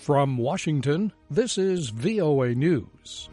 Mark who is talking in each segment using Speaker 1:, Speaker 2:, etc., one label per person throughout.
Speaker 1: From Washington, this is VOA News.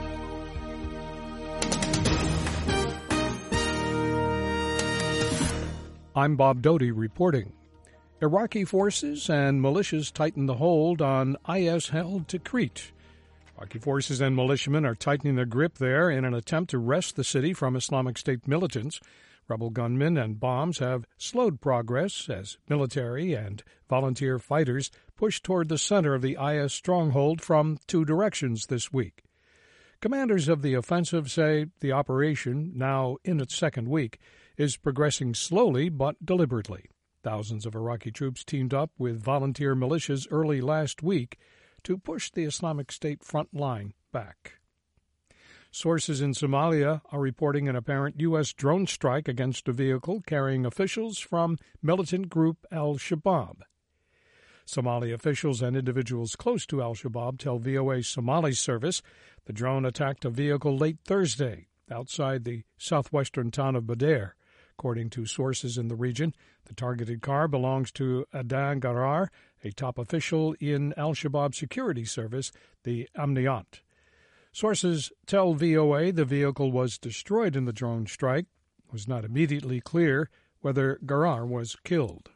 Speaker 1: I'm Bob Doty reporting. Iraqi forces and militias tighten the hold on IS-held Tikrit. Iraqi forces and militiamen are tightening their grip there in an attempt to wrest the city from Islamic State militants. Rebel gunmen and bombs have slowed progress as military and volunteer fighters push toward the center of the IS stronghold from two directions this week. Commanders of the offensive say the operation, now in its second week, is progressing slowly but deliberately. Thousands of Iraqi troops teamed up with volunteer militias early last week to push the Islamic State front line back. Sources in Somalia are reporting an apparent U.S. drone strike against a vehicle carrying officials from militant group al-Shabaab. Somali officials and individuals close to al-Shabaab tell VOA Somali service the drone attacked a vehicle late Thursday outside the southwestern town of Badr. According to sources in the region, the targeted car belongs to Adan Garar, a top official in al-Shabaab security service, the Amniyat. Sources tell VOA the vehicle was destroyed in the drone strike. It was not immediately clear whether Garar was killed.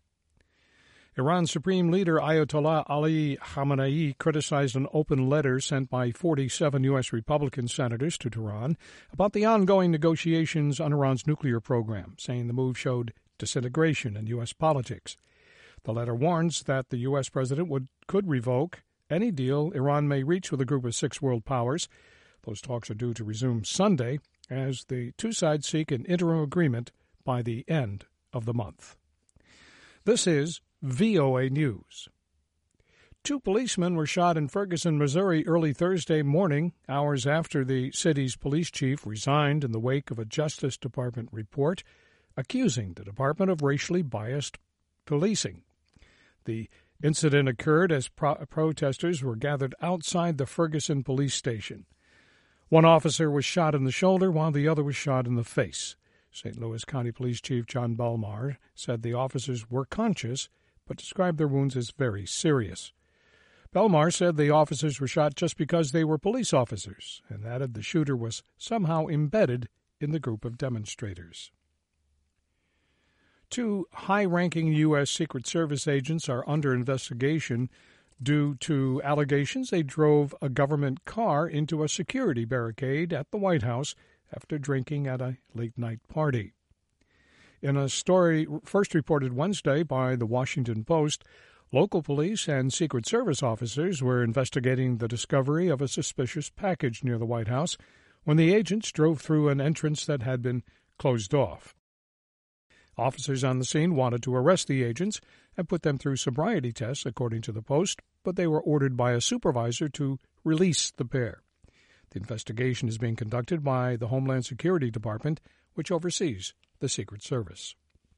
Speaker 1: Iran's Supreme Leader Ayatollah Ali Khamenei criticized an open letter sent by 47 U.S. Republican senators to Tehran about the ongoing negotiations on Iran's nuclear program, saying the move showed disintegration in U.S. politics. The letter warns that the U.S. president could revoke any deal Iran may reach with a group of six world powers. Those talks are due to resume Sunday as the two sides seek an interim agreement by the end of the month. This is VOA News. Two policemen were shot in Ferguson, Missouri early Thursday morning, hours after the city's police chief resigned in the wake of a Justice Department report accusing the department of racially biased policing. The incident occurred as protesters were gathered outside the Ferguson police station. One officer was shot in the shoulder while the other was shot in the face. St. Louis County Police Chief John Belmar said the officers were conscious but described their wounds as very serious. Belmar said the officers were shot just because they were police officers and added the shooter was somehow embedded in the group of demonstrators. Two high-ranking U.S. Secret Service agents are under investigation due to allegations they drove a government car into a security barricade at the White House after drinking at a late-night party. In a story first reported Wednesday by The Washington Post, local police and Secret Service officers were investigating the discovery of a suspicious package near the White House when the agents drove through an entrance that had been closed off. Officers on the scene wanted to arrest the agents and put them through sobriety tests, according to the Post, but they were ordered by a supervisor to release the pair. The investigation is being conducted by the Homeland Security Department, which oversees the Secret Service.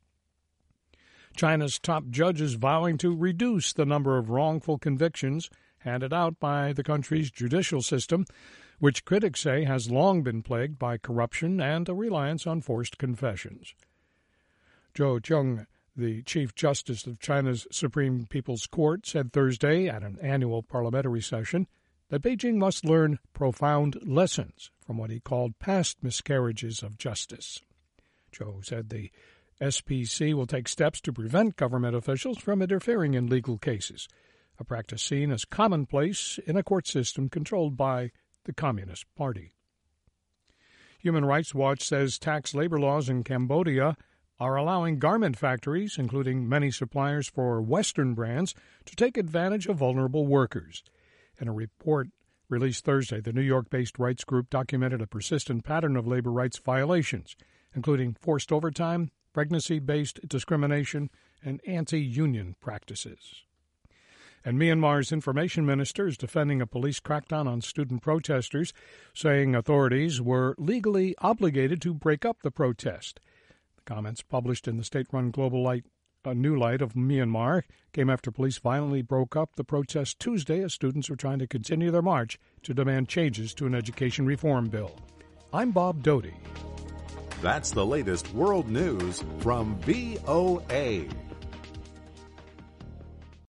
Speaker 1: China's top judge is vowing to reduce the number of wrongful convictions handed out by the country's judicial system, which critics say has long been plagued by corruption and a reliance on forced confessions. Zhou Zheng, the Chief Justice of China's Supreme People's Court, said Thursday at an annual parliamentary session that Beijing must learn profound lessons from what he called past miscarriages of justice. Zhou said the SPC will take steps to prevent government officials from interfering in legal cases, a practice seen as commonplace in a court system controlled by the Communist Party. Human Rights Watch says tax labor laws in Cambodia are allowing garment factories, including many suppliers for Western brands, to take advantage of vulnerable workers. In a report released Thursday, the New York-based rights group documented a persistent pattern of labor rights violations, including forced overtime, pregnancy-based discrimination, and anti-union practices. And Myanmar's information minister is defending a police crackdown on student protesters, saying authorities were legally obligated to break up the protest. Comments published in the state-run Global Light, New Light of Myanmar came after police violently broke up the protest Tuesday as students were trying to continue their march to demand changes to an education reform bill. I'm Bob Doty.
Speaker 2: That's the latest world news from VOA.